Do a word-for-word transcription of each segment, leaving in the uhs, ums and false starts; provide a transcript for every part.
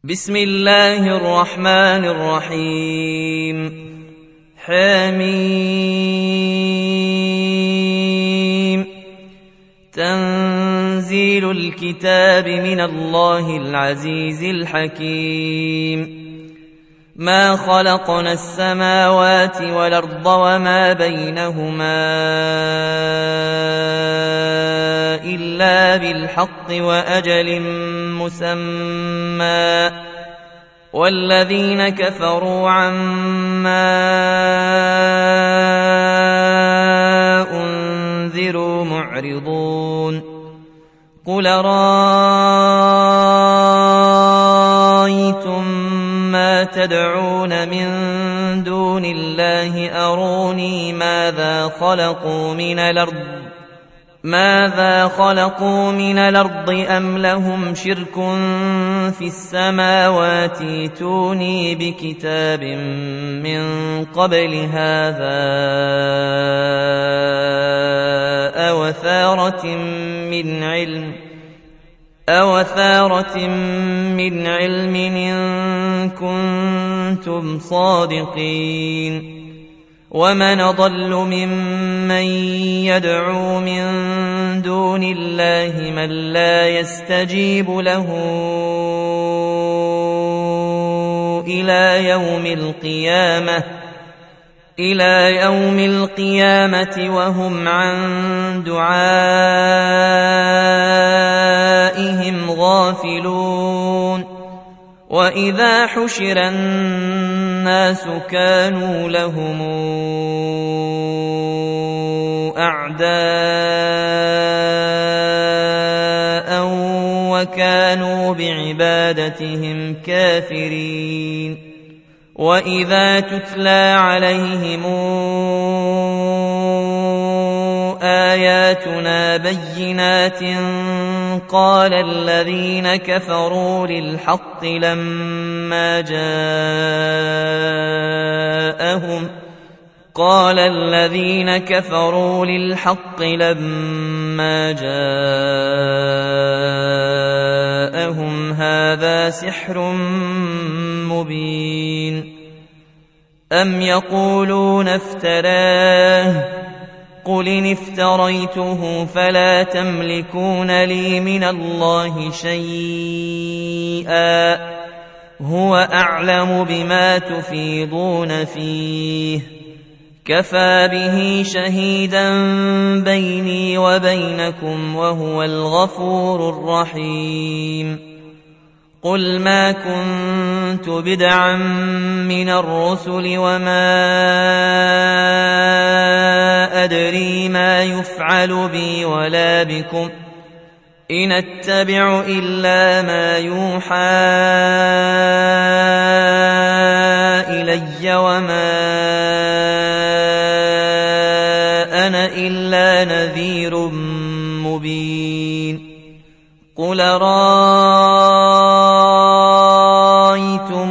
بسم الله الرحمن الرحيم حميم تنزيل الكتاب من الله العزيز الحكيم ما خلقنا السماوات والأرض وما بينهما إلا بالحق وأجل مسمى والذين كفروا عما أنذروا معرضون قل رأيتم ما تدعون من دون الله أروني ماذا خلقوا من الأرض ماذا خلقوا من الأرض أم لهم شرك في السماوات ائتوني بكتاب من قبل هذا أو أثارة من علم أو ثارة من علم إن كنتم صادقين ومن أضل ممن يدعو من دون الله من لا يستجيب له إلى يوم القيامة إلى يوم القيامة وهم عن دعائهم غافلون وإذا حشر الناس كانوا لهم أعداء وكانوا بعبادتهم كافرين وإذا تتلى عليهم آياتنا بينات قال الذين كفروا للحق لما جاءهم قال الذين كفروا للحق لما جاءهم هذا سحر مبين أم يقولون افتراه قل إن افتريته فلا تملكون لي من الله شيئا هو أعلم بما تفيضون فيه كفى به شهيدا بيني وبينكم وهو الغفور الرحيم قل ما كنت بدعا من الرسل وما أدري ما يفعل بي ولا بكم إن أتبع إلا ما يوحى إلي وما أنا إلا نذير مبين قل رأيتم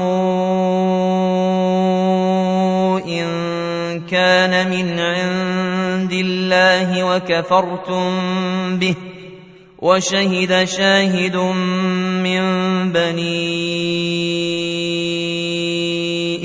إن كان من عند الله وكفرتم به وشهد شاهد من بني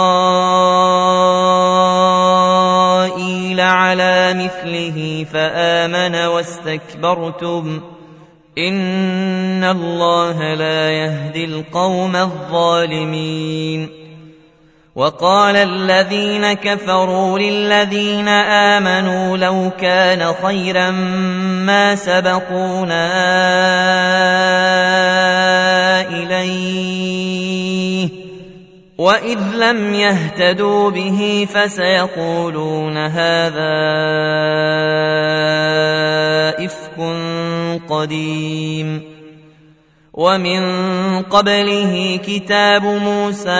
إسرائيل على مثله فآمن واستكبرتم إن الله لا يهدي القوم الظالمين وقال الذين كفروا للذين آمنوا لو كان خيرا ما سبقونا إليه وإذ لم يهتدوا به فسيقولون هذا إفك قديم ومن قبله كتاب موسى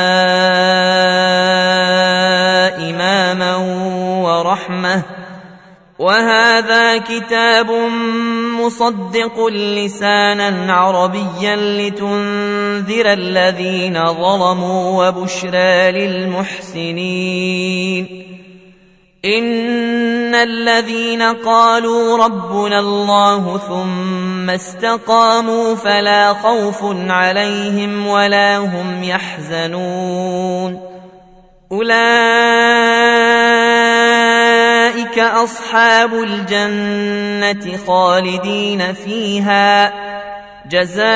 إماما ورحمة وهذا كتاب مصدق لسانا عربيا لتنذر الذين ظلموا وبشرى للمحسنين إن الذين قالوا ربنا الله ثم استقاموا فلا خوف عليهم ولا هم يحزنون أولئك أصحاب الجنة خالدين فيها جزاء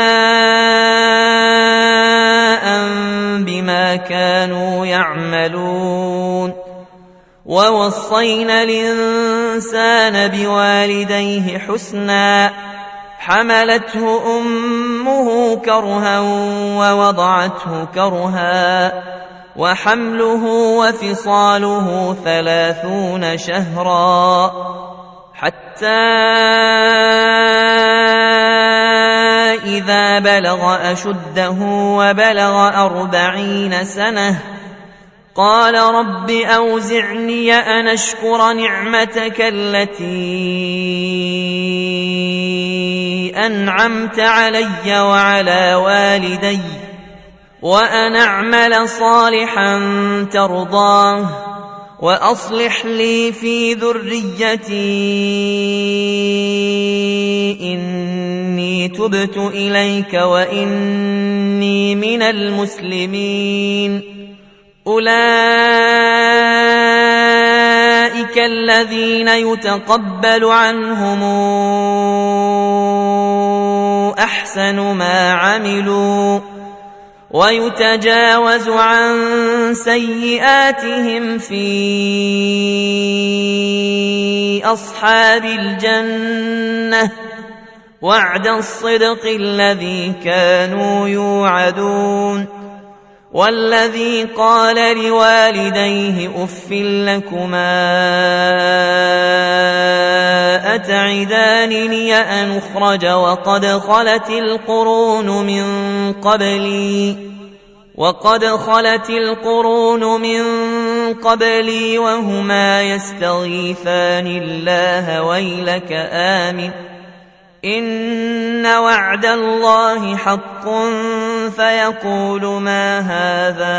بما كانوا يعملون ووصينا الإنسان بوالديه حسنا حملته أمه كرها ووضعته كرها وحمله وفصاله ثلاثون شهرا حتى إذا بلغ أشده وبلغ أربعين سنة قال رب أوزعني أن أشكر نعمتك التي أنعمت علي وعلى والدي وأن أعمل صالحا ترضاه وأصلح لي في ذريتي إني تبت إليك وإني من المسلمين أولئك الذين يتقبل عنهم أحسن ما عملوا ويتجاوز عن سيئاتهم في أصحاب الجنة وعد الصدق الذي كانوا يوعدون والذي قال لوالديه أف لكما أتعدانني أن أخرج وقد خلت القرون من قبلي وقد خلت القرون من قبلي وهما يستغيثان الله ويلك آمن إن وعد الله حق فيقول ما هذا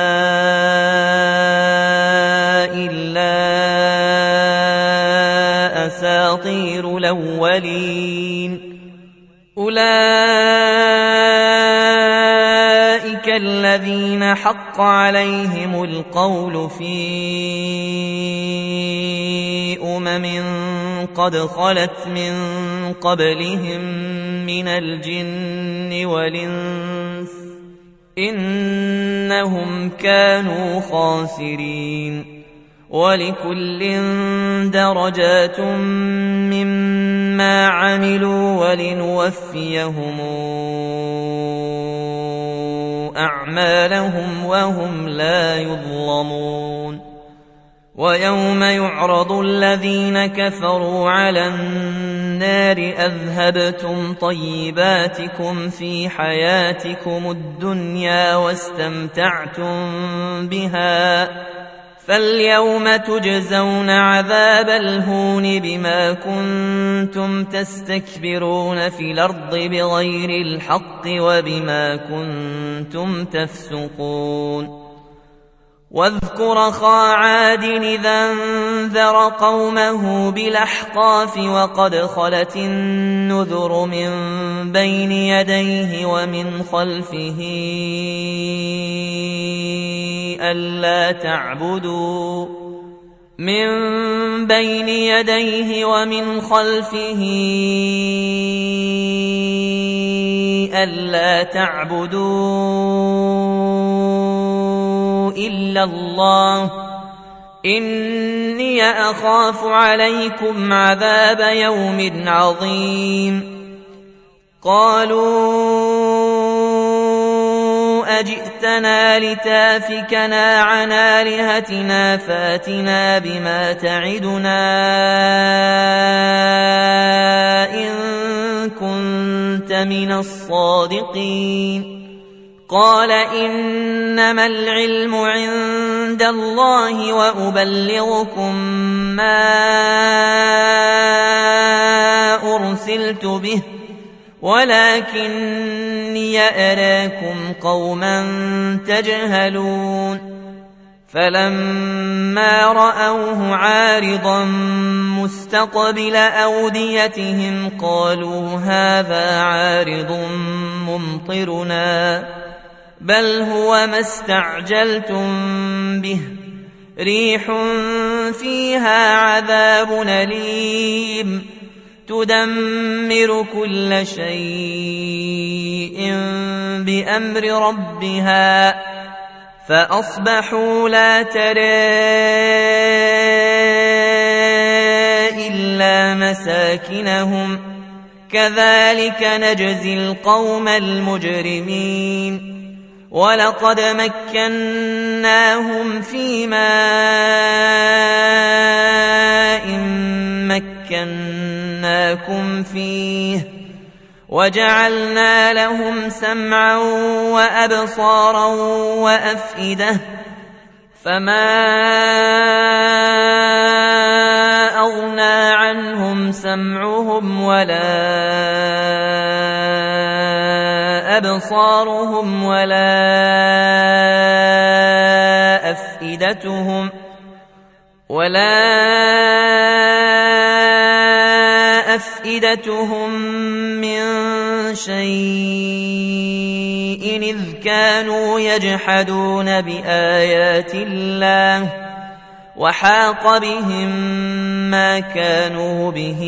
إلا أساطير الأولين أولئك الذين حق عليهم القول في أمم قد خلت من قبلهم من الجن والإنس إنهم كانوا خاسرين ولكل درجات مما عملوا ولنوفيهم أعمالهم وهم لا يظلمون ويوم يعرض الذين كفروا على النار أذهبتم طيباتكم في حياتكم الدنيا واستمتعتم بها فاليوم تجزون عذاب الهون بما كنتم تستكبرون في الأرض بغير الحق وبما كنتم تفسقون واذكر أخا عاد إذا انذر قومه بالأحقاف وقد خلت النذر من بين يديه ومن خلفه ألا تعبدوا من بين يديه ومن خلفه ألا تعبدوا إلا الله إني أخاف عليكم عذاب يوم عظيم قالوا أجئتنا لتافكنا عن آلهتنا فاتنا بما تعدنا إن كنت من الصادقين قال إنما العلم عند الله وأبلغكم ما أرسلت به ولكني أراكم قوما تجهلون فلما رأوه عارضا مستقبل أوديتهم قالوا هذا عارض ممطرنا بل هو ما استعجلتم به ريح فيها عذاب أليم تدمر كل شيء بأمر ربها فأصبحوا لا ترى إلا مساكنهم كذلك نجزي القوم المجرمين ولقد مكناهم في ماء مكناكم فيه وجعلنا لهم سمعا وأبصارا وأفئدة فما أغنى عنهم سمعهم ولا أبصارهم ولا أفئدتهم ولا أفئدتهم من شيء إذ كانوا يجحدون بآيات الله وحاق بهم ما كانوا به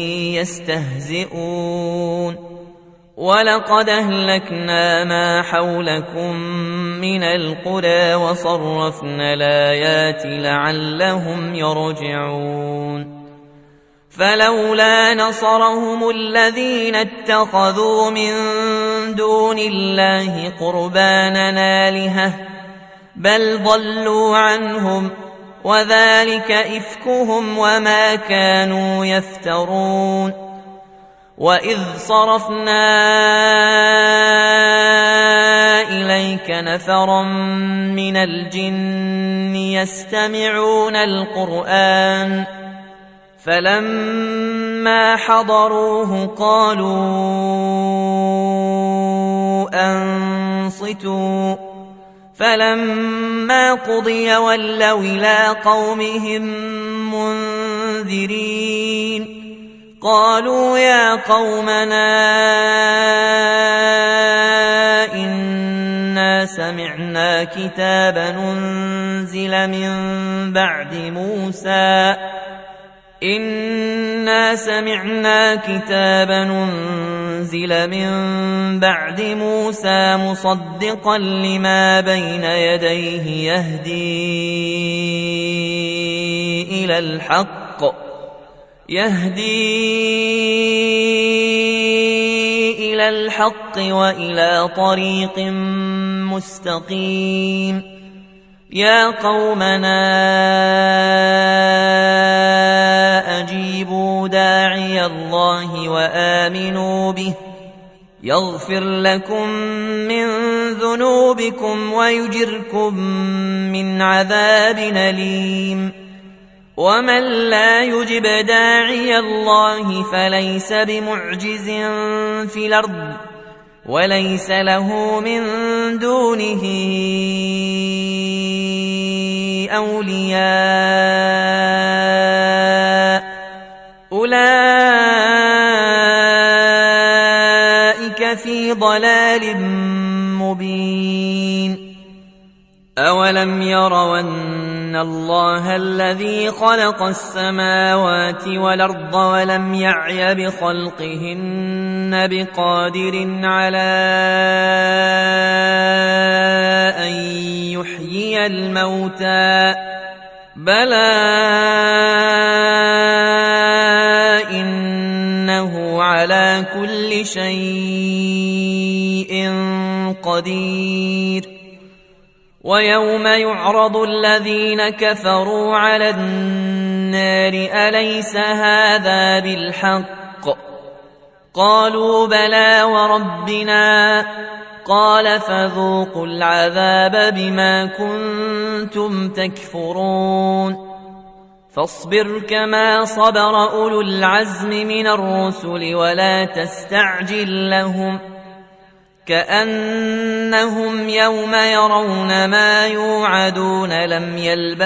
يستهزئون ولقد أهلكنا ما حولكم من القرى وصرفنا الآيات لعلهم يرجعون فلولا نصرهم الذين اتخذوا من دون الله قربانا آلهة بل ضلوا عنهم وذلك إفكهم وما كانوا يفترون وإذ صرفنا إليك نفرا من الجن يستمعون القرآن فلما حضروه قالوا أنصتوا فلما قضي ولوا إلى قومهم منذرين قالوا يا قومنا إنا سمعنا كتابا أنزل من بعد موسى إنا سمعنا كتابا أنزل من بعد موسى مصدقا لما بين يديه يهدي إلى الحق يهدي إلى الحق وإلى طريق مستقيم يا قومنا أجيبوا داعي الله وآمنوا به يغفر لكم من ذنوبكم ويجركم من عذاب أليم ومن لا يجب داعي الله فليس بمعجز في الأرض وليس له من دونه أولياء أولئك في ضلال مبين أولم يروا أن الله الذي خلق السماوات والأرض ولم يعي بخلقهن بقادر على أن يحيي الموتى بلى إنه على كل شيء قدير ويوم يعرض الذين كفروا على النار أليس هذا بالحق قالوا بلى وربنا قال فذوقوا العذاب بما كنتم تكفرون فاصبر كما صبر أولو العزم من الرسل ولا تستعجل لهم كأنهم يوم يرون ما يوعدون لم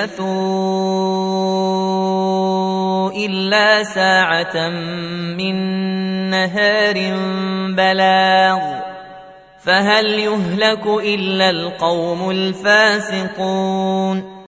يلبثوا إلا ساعة من نهار بلاغ فهل يهلك إلا القوم الفاسقون